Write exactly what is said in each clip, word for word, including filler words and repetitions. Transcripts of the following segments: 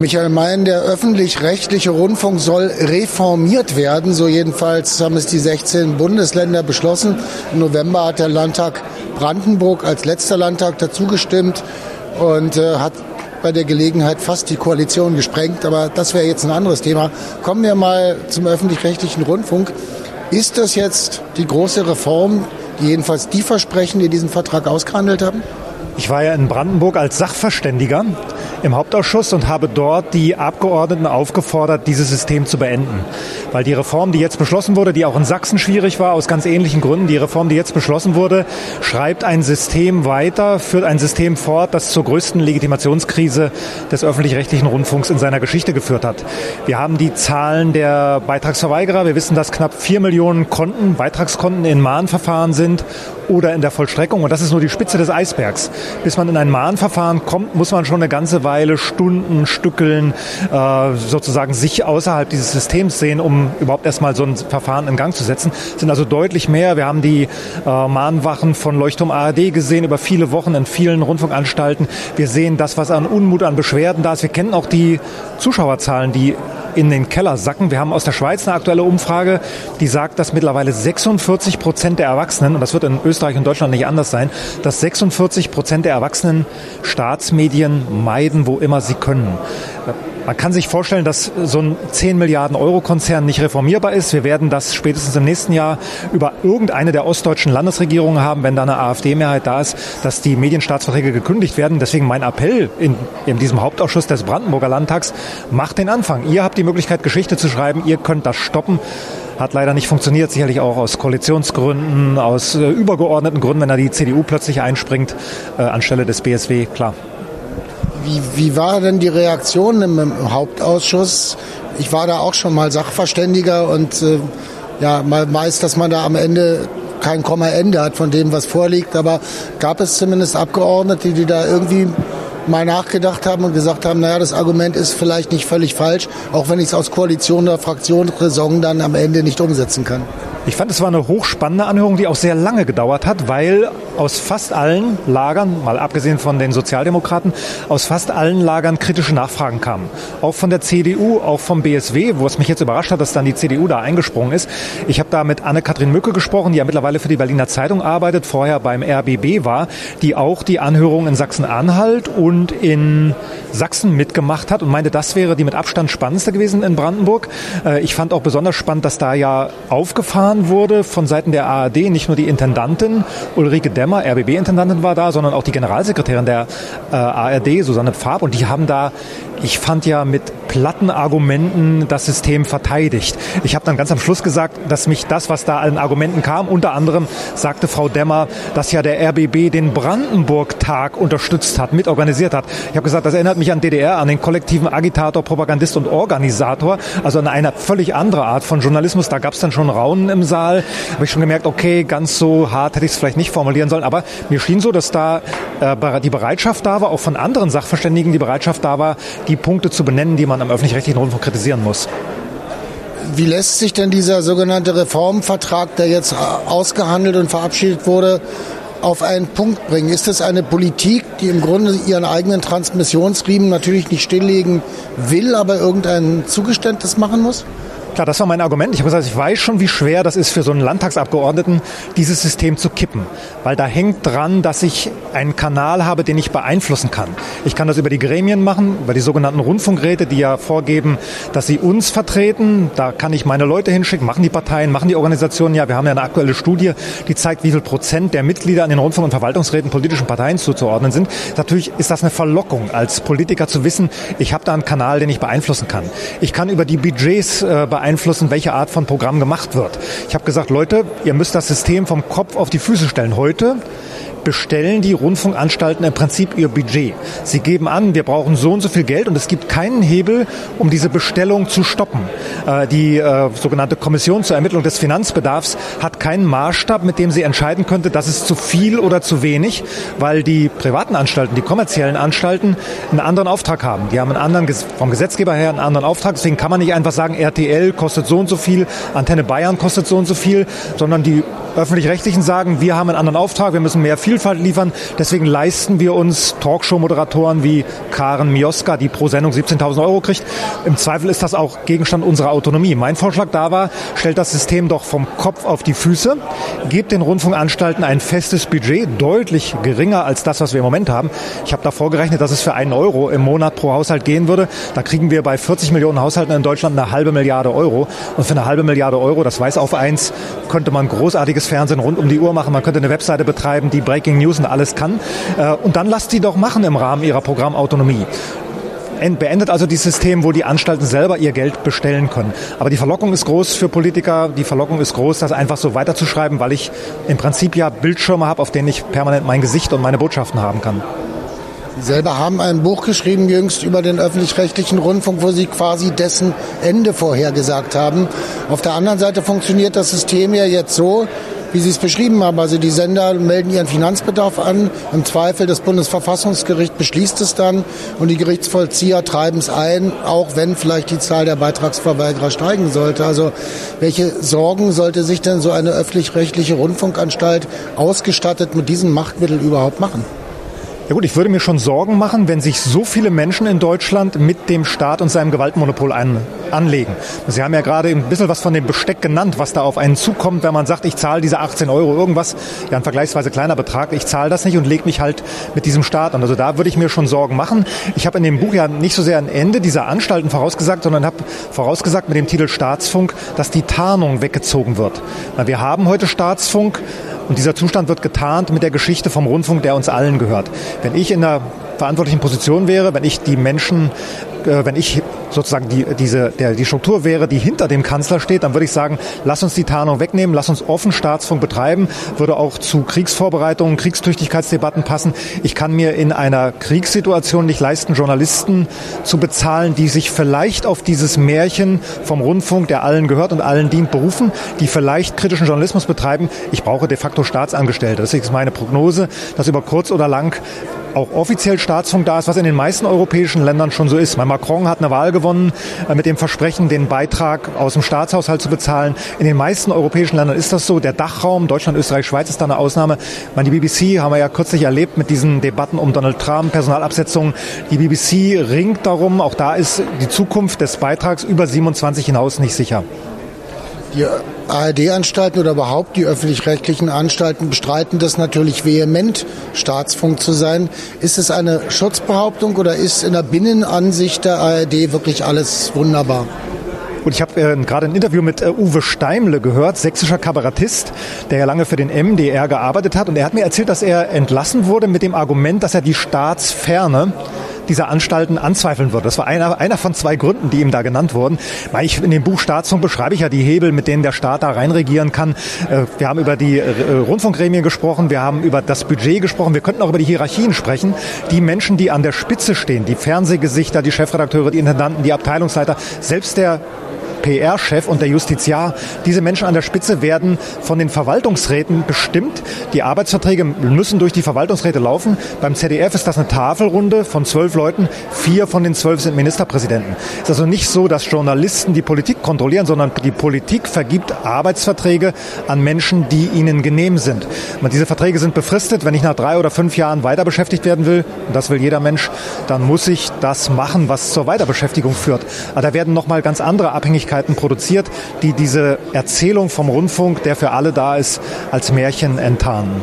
Michael Mein, der öffentlich-rechtliche Rundfunk soll reformiert werden. So jedenfalls haben es die sechzehn Bundesländer beschlossen. Im November hat der Landtag Brandenburg als letzter Landtag dazu gestimmt und äh, hat bei der Gelegenheit fast die Koalition gesprengt. Aber das wäre jetzt ein anderes Thema. Kommen wir mal zum öffentlich-rechtlichen Rundfunk. Ist das jetzt die große Reform, die jedenfalls die Versprechen, die diesen Vertrag ausgehandelt haben? Ich war ja in Brandenburg als Sachverständiger im Hauptausschuss und habe dort die Abgeordneten aufgefordert, dieses System zu beenden. Weil die Reform, die jetzt beschlossen wurde, die auch in Sachsen schwierig war, aus ganz ähnlichen Gründen, die Reform, die jetzt beschlossen wurde, schreibt ein System weiter, führt ein System fort, das zur größten Legitimationskrise des öffentlich-rechtlichen Rundfunks in seiner Geschichte geführt hat. Wir haben die Zahlen der Beitragsverweigerer. Wir wissen, dass knapp vier Millionen Konten, Beitragskonten in Mahnverfahren sind oder in der Vollstreckung. Und das ist nur die Spitze des Eisbergs. Bis man in ein Mahnverfahren kommt, muss man schon eine ganze Weile Stunden, Stückeln, äh, sozusagen sich außerhalb dieses Systems sehen, um überhaupt erstmal so ein Verfahren in Gang zu setzen. Es sind also deutlich mehr. Wir haben die äh, Mahnwachen von Leuchtturm A R D gesehen über viele Wochen in vielen Rundfunkanstalten. Wir sehen das, was an Unmut, an Beschwerden da ist. Wir kennen auch die Zuschauerzahlen, die in den Keller sacken. Wir haben aus der Schweiz eine aktuelle Umfrage, die sagt, dass mittlerweile sechsundvierzig Prozent der Erwachsenen, und das wird in Österreich und Deutschland nicht anders sein, dass sechsundvierzig Prozent der Erwachsenen Staatsmedien meiden, wo immer sie können. Man kann sich vorstellen, dass so ein zehn Milliarden Euro Konzern nicht reformierbar ist. Wir werden das spätestens im nächsten Jahr über irgendeine der ostdeutschen Landesregierungen haben, wenn da eine AfD-Mehrheit da ist, dass die Medienstaatsverträge gekündigt werden. Deswegen mein Appell in, in diesem Hauptausschuss des Brandenburger Landtags, macht den Anfang. Ihr habt die Möglichkeit, Geschichte zu schreiben. Ihr könnt das stoppen. Hat leider nicht funktioniert, sicherlich auch aus Koalitionsgründen, aus äh, übergeordneten Gründen, wenn da die C D U plötzlich einspringt, äh, anstelle des B S W, klar. Wie, wie war denn die Reaktion im, im Hauptausschuss? Ich war da auch schon mal Sachverständiger und äh, ja, man weiß, dass man da am Ende kein Komma-Ende hat von dem, was vorliegt. Aber gab es zumindest Abgeordnete, die da irgendwie mal nachgedacht haben und gesagt haben, naja, das Argument ist vielleicht nicht völlig falsch, auch wenn ich es aus Koalition oder Fraktionsräson dann am Ende nicht umsetzen kann? Ich fand, es war eine hochspannende Anhörung, die auch sehr lange gedauert hat, weil aus fast allen Lagern, mal abgesehen von den Sozialdemokraten, aus fast allen Lagern kritische Nachfragen kamen. Auch von der C D U, auch vom B S W, wo es mich jetzt überrascht hat, dass dann die C D U da eingesprungen ist. Ich habe da mit Anne-Kathrin Mücke gesprochen, die ja mittlerweile für die Berliner Zeitung arbeitet, vorher beim R B B war, die auch die Anhörung in Sachsen-Anhalt und in Sachsen mitgemacht hat und meinte, das wäre die mit Abstand spannendste gewesen in Brandenburg. Ich fand auch besonders spannend, dass da ja aufgefahren wurde von Seiten der A R D, nicht nur die Intendantin Ulrike Demmer, R B B-Intendantin war da, sondern auch die Generalsekretärin der äh, A R D, Susanne Pfaff, und die haben da, ich fand ja mit platten Argumenten das System verteidigt. Ich habe dann ganz am Schluss gesagt, dass mich das, was da an Argumenten kam, unter anderem sagte Frau Demmer, dass ja der R B B den Brandenburg-Tag unterstützt hat, mitorganisiert hat. Ich habe gesagt, das erinnert mich an D D R, an den kollektiven Agitator, Propagandist und Organisator, also an eine völlig andere Art von Journalismus. Da gab es dann schon Raunen im Saal. Habe ich schon gemerkt, okay, ganz so hart hätte ich es vielleicht nicht formulieren sollen, aber mir schien so, dass da äh, die Bereitschaft da war, auch von anderen Sachverständigen die Bereitschaft da war, die Punkte zu benennen, die man am öffentlich-rechtlichen Rundfunk kritisieren muss. Wie lässt sich denn dieser sogenannte Reformvertrag, der jetzt ausgehandelt und verabschiedet wurde, auf einen Punkt bringen? Ist es eine Politik, die im Grunde ihren eigenen Transmissionsriemen natürlich nicht stilllegen will, aber irgendein Zugeständnis machen muss? Klar, das war mein Argument. Ich habe gesagt, ich weiß schon, wie schwer das ist für so einen Landtagsabgeordneten, dieses System zu kippen. Weil da hängt dran, dass ich einen Kanal habe, den ich beeinflussen kann. Ich kann das über die Gremien machen, über die sogenannten Rundfunkräte, die ja vorgeben, dass sie uns vertreten. Da kann ich meine Leute hinschicken, machen die Parteien, machen die Organisationen. Ja, wir haben ja eine aktuelle Studie, die zeigt, wie viel Prozent der Mitglieder an den Rundfunk- und Verwaltungsräten politischen Parteien zuzuordnen sind. Natürlich ist das eine Verlockung, als Politiker zu wissen, ich habe da einen Kanal, den ich beeinflussen kann. Ich kann über die Budgets äh, beeinflussen. beeinflussen, welche Art von Programm gemacht wird. Ich habe gesagt, Leute, ihr müsst das System vom Kopf auf die Füße stellen. Heute bestellen die Rundfunkanstalten im Prinzip ihr Budget. Sie geben an, wir brauchen so und so viel Geld und es gibt keinen Hebel, um diese Bestellung zu stoppen. Äh, die äh, sogenannte Kommission zur Ermittlung des Finanzbedarfs hat keinen Maßstab, mit dem sie entscheiden könnte, das ist zu viel oder zu wenig, weil die privaten Anstalten, die kommerziellen Anstalten einen anderen Auftrag haben. Die haben einen anderen, vom Gesetzgeber her einen anderen Auftrag. Deswegen kann man nicht einfach sagen, R T L kostet so und so viel, Antenne Bayern kostet so und so viel, sondern die Öffentlich-Rechtlichen sagen, wir haben einen anderen Auftrag, wir müssen mehr Vielfalt liefern, deswegen leisten wir uns Talkshow-Moderatoren wie Karen Mioska, die pro Sendung siebzehntausend Euro kriegt. Im Zweifel ist das auch Gegenstand unserer Autonomie. Mein Vorschlag da war, stellt das System doch vom Kopf auf die Füße, gebt den Rundfunkanstalten ein festes Budget, deutlich geringer als das, was wir im Moment haben. Ich habe da vorgerechnet, dass es für einen Euro im Monat pro Haushalt gehen würde. Da kriegen wir bei vierzig Millionen Haushalten in Deutschland eine halbe Milliarde Euro. Und für eine halbe Milliarde Euro, das weiß auf eins, könnte man großartiges Fernsehen rund um die Uhr machen. Man könnte eine Webseite betreiben, die Breaking News und alles kann. Und dann lasst die doch machen im Rahmen ihrer Programmautonomie. Beendet also dieses System, wo die Anstalten selber ihr Geld bestellen können. Aber die Verlockung ist groß für Politiker. Die Verlockung ist groß, das einfach so weiterzuschreiben, weil ich im Prinzip ja Bildschirme habe, auf denen ich permanent mein Gesicht und meine Botschaften haben kann. Sie selber haben ein Buch geschrieben jüngst über den öffentlich-rechtlichen Rundfunk, wo Sie quasi dessen Ende vorhergesagt haben. Auf der anderen Seite funktioniert das System ja jetzt so, wie Sie es beschrieben haben. Also die Sender melden ihren Finanzbedarf an. Im Zweifel das Bundesverfassungsgericht beschließt es dann und die Gerichtsvollzieher treiben es ein, auch wenn vielleicht die Zahl der Beitragsverweigerer steigen sollte. Also welche Sorgen sollte sich denn so eine öffentlich-rechtliche Rundfunkanstalt ausgestattet mit diesen Machtmitteln überhaupt machen? Ja gut, ich würde mir schon Sorgen machen, wenn sich so viele Menschen in Deutschland mit dem Staat und seinem Gewaltmonopol ein, anlegen. Sie haben ja gerade ein bisschen was von dem Besteck genannt, was da auf einen zukommt, wenn man sagt, ich zahle diese achtzehn Euro irgendwas, ja ein vergleichsweise kleiner Betrag, ich zahle das nicht und lege mich halt mit diesem Staat an. Also da würde ich mir schon Sorgen machen. Ich habe in dem Buch ja nicht so sehr ein Ende dieser Anstalten vorausgesagt, sondern habe vorausgesagt mit dem Titel Staatsfunk, dass die Tarnung weggezogen wird. Weil wir haben heute Staatsfunk, und dieser Zustand wird getarnt mit der Geschichte vom Rundfunk, der uns allen gehört. Wenn ich in einer verantwortlichen Position wäre, wenn ich die Menschen, äh, wenn ich sozusagen die, diese, der, die Struktur wäre, die hinter dem Kanzler steht, dann würde ich sagen, lass uns die Tarnung wegnehmen, lass uns offen Staatsfunk betreiben, würde auch zu Kriegsvorbereitungen, Kriegstüchtigkeitsdebatten passen. Ich kann mir in einer Kriegssituation nicht leisten, Journalisten zu bezahlen, die sich vielleicht auf dieses Märchen vom Rundfunk, der allen gehört und allen dient, berufen, die vielleicht kritischen Journalismus betreiben. Ich brauche de facto Staatsangestellte. Das ist meine Prognose, dass über kurz oder lang auch offiziell Staatsfunk da ist, was in den meisten europäischen Ländern schon so ist. Mein Macron hat eine Wahl gewonnen äh, mit dem Versprechen, den Beitrag aus dem Staatshaushalt zu bezahlen. In den meisten europäischen Ländern ist das so. Der Dachraum, Deutschland, Österreich, Schweiz ist da eine Ausnahme. Ich meine, die B B C haben wir ja kürzlich erlebt mit diesen Debatten um Donald Trump, Personalabsetzungen. Die B B C ringt darum, auch da ist die Zukunft des Beitrags über siebenundzwanzig hinaus nicht sicher. Die A R D-Anstalten oder überhaupt die öffentlich-rechtlichen Anstalten bestreiten das natürlich vehement, Staatsfunk zu sein. Ist es eine Schutzbehauptung oder ist in der Binnenansicht der A R D wirklich alles wunderbar? Und ich habe äh, gerade ein Interview mit äh, Uwe Steimle gehört, sächsischer Kabarettist, der ja lange für den M D R gearbeitet hat. Und er hat mir erzählt, dass er entlassen wurde mit dem Argument, dass er die Staatsferne dieser Anstalten anzweifeln würde. Das war einer, einer von zwei Gründen, die ihm da genannt wurden. Weil ich in dem Buch Staatsfunk beschreibe ich ja die Hebel, mit denen der Staat da reinregieren kann. Wir haben über die Rundfunkgremien gesprochen, wir haben über das Budget gesprochen, wir könnten auch über die Hierarchien sprechen. Die Menschen, die an der Spitze stehen, die Fernsehgesichter, die Chefredakteure, die Intendanten, die Abteilungsleiter, selbst der P R-Chef und der Justiziar, diese Menschen an der Spitze werden von den Verwaltungsräten bestimmt. Die Arbeitsverträge müssen durch die Verwaltungsräte laufen. Beim Z D F ist das eine Tafelrunde von zwölf Leuten. Vier von den zwölf sind Ministerpräsidenten. Es ist also nicht so, dass Journalisten die Politik kontrollieren, sondern die Politik vergibt Arbeitsverträge an Menschen, die ihnen genehm sind. Und diese Verträge sind befristet. Wenn ich nach drei oder fünf Jahren weiter beschäftigt werden will, und das will jeder Mensch, dann muss ich das machen, was zur Weiterbeschäftigung führt. Aber da werden nochmal ganz andere Abhängigkeiten produziert, die diese Erzählung vom Rundfunk, der für alle da ist, als Märchen enttarnen.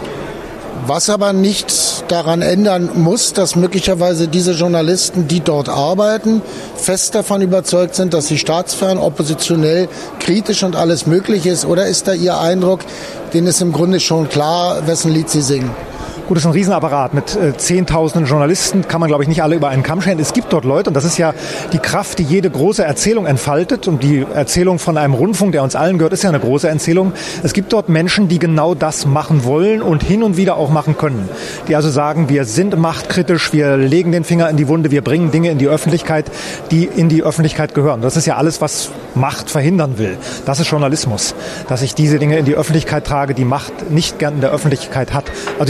Was aber nicht daran ändern muss, dass möglicherweise diese Journalisten, die dort arbeiten, fest davon überzeugt sind, dass sie staatsfern, oppositionell, kritisch und alles möglich ist. Oder ist da Ihr Eindruck, denen ist im Grunde schon klar, wessen Lied sie singen? Gut, das ist ein Riesenapparat mit äh, zehntausenden Journalisten, kann man, glaube ich, nicht alle über einen Kamm scheren. Es gibt dort Leute, und das ist ja die Kraft, die jede große Erzählung entfaltet. Und die Erzählung von einem Rundfunk, der uns allen gehört, ist ja eine große Erzählung. Es gibt dort Menschen, die genau das machen wollen und hin und wieder auch machen können. Die also sagen, wir sind machtkritisch, wir legen den Finger in die Wunde, wir bringen Dinge in die Öffentlichkeit, die in die Öffentlichkeit gehören. Das ist ja alles, was Macht verhindern will. Das ist Journalismus, dass ich diese Dinge in die Öffentlichkeit trage, die Macht nicht gern in der Öffentlichkeit hat. Also diese Leute gibt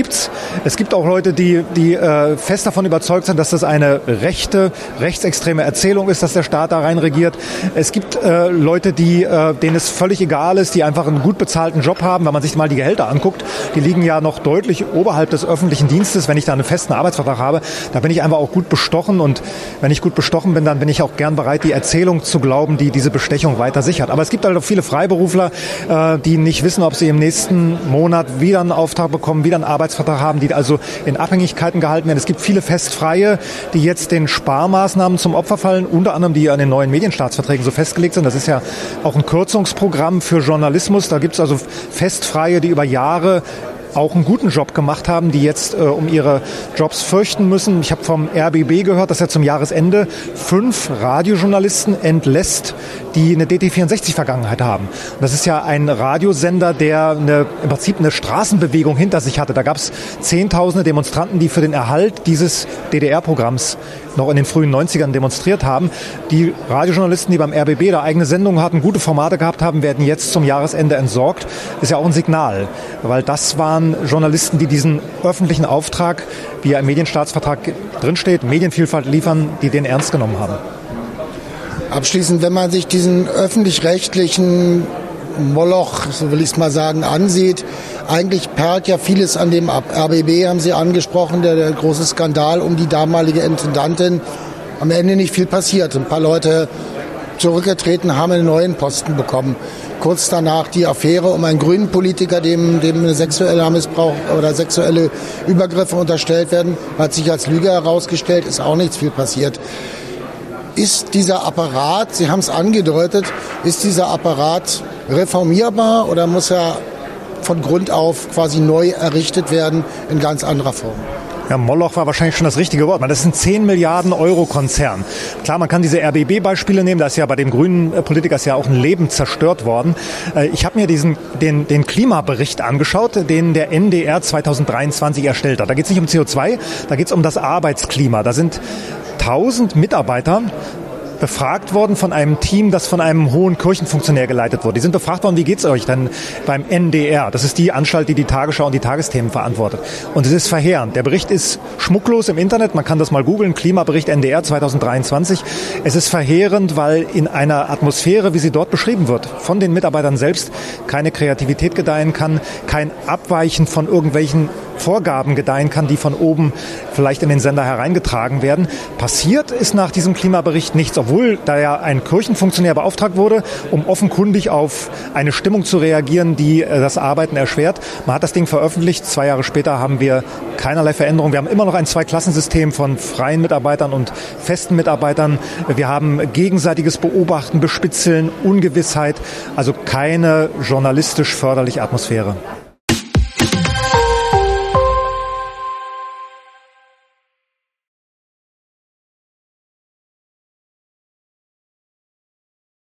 gibt's. Es gibt auch Leute, die, die äh, fest davon überzeugt sind, dass das eine rechte, rechtsextreme Erzählung ist, dass der Staat da rein regiert. Es gibt äh, Leute, die, äh, denen es völlig egal ist, die einfach einen gut bezahlten Job haben. Wenn man sich mal die Gehälter anguckt, die liegen ja noch deutlich oberhalb des öffentlichen Dienstes. Wenn ich da einen festen Arbeitsvertrag habe, da bin ich einfach auch gut bestochen. Und wenn ich gut bestochen bin, dann bin ich auch gern bereit, die Erzählung zu glauben, die diese Bestechung weiter sichert. Aber es gibt halt auch viele Freiberufler, äh, die nicht wissen, ob sie im nächsten Monat wieder einen Auftrag bekommen, wieder einen Arbeitsvertrag haben, die also in Abhängigkeiten gehalten werden. Es gibt viele Festfreie, die jetzt den Sparmaßnahmen zum Opfer fallen, unter anderem die an den neuen Medienstaatsverträgen so festgelegt sind. Das ist ja auch ein Kürzungsprogramm für Journalismus. Da gibt es also Festfreie, die über Jahre auch einen guten Job gemacht haben, die jetzt äh, um ihre Jobs fürchten müssen. Ich habe vom R B B gehört, dass er zum Jahresende fünf Radiojournalisten entlässt, die eine D T vierundsechzig-Vergangenheit haben. Und das ist ja ein Radiosender, der eine, im Prinzip eine Straßenbewegung hinter sich hatte. Da gab es zehntausende Demonstranten, die für den Erhalt dieses D D R-Programms noch in den frühen neunzigern demonstriert haben. Die Radiojournalisten, die beim R B B da eigene Sendungen hatten, gute Formate gehabt haben, werden jetzt zum Jahresende entsorgt. Ist ja auch ein Signal, weil das waren Journalisten, die diesen öffentlichen Auftrag, wie er im Medienstaatsvertrag drinsteht, Medienvielfalt liefern, die den ernst genommen haben. Abschließend, wenn man sich diesen öffentlich-rechtlichen Moloch, so will ich es mal sagen, ansieht, eigentlich perlt ja vieles an dem ab. R B B haben Sie angesprochen, der, der große Skandal um die damalige Intendantin. Am Ende nicht viel passiert. Ein paar Leute zurückgetreten, haben einen neuen Posten bekommen. Kurz danach die Affäre um einen grünen Politiker, dem, dem eine sexuelle Missbrauch oder sexuelle Übergriffe unterstellt werden, hat sich als Lüge herausgestellt, ist auch nichts viel passiert. Ist dieser Apparat, Sie haben es angedeutet, ist dieser Apparat reformierbar oder muss er von Grund auf quasi neu errichtet werden in ganz anderer Form? Ja, Moloch war wahrscheinlich schon das richtige Wort. Das ist ein zehn Milliarden Euro Konzern. Klar, man kann diese R B B-Beispiele nehmen. Da ist ja bei dem grünen Politiker ist ja auch ein Leben zerstört worden. Ich habe mir diesen den, den Klimabericht angeschaut, den der N D R zweitausenddreiundzwanzig erstellt hat. Da geht es nicht um C O zwei, da geht es um das Arbeitsklima. Da sind tausend Mitarbeiter befragt worden von einem Team, das von einem hohen Kirchenfunktionär geleitet wurde. Die sind befragt worden, wie geht's euch denn beim N D R? Das ist die Anstalt, die die Tagesschau und die Tagesthemen verantwortet. Und es ist verheerend. Der Bericht ist schmucklos im Internet. Man kann das mal googeln. Klimabericht N D R zweitausenddreiundzwanzig. Es ist verheerend, weil in einer Atmosphäre, wie sie dort beschrieben wird, von den Mitarbeitern selbst keine Kreativität gedeihen kann, kein Abweichen von irgendwelchen Vorgaben gedeihen kann, die von oben vielleicht in den Sender hereingetragen werden. Passiert ist nach diesem Klimabericht nichts, obwohl da ja ein Kirchenfunktionär beauftragt wurde, um offenkundig auf eine Stimmung zu reagieren, die das Arbeiten erschwert. Man hat das Ding veröffentlicht. Zwei Jahre später haben wir keinerlei Veränderung. Wir haben immer noch ein Zweiklassensystem von freien Mitarbeitern und festen Mitarbeitern. Wir haben gegenseitiges Beobachten, Bespitzeln, Ungewissheit, also keine journalistisch förderliche Atmosphäre.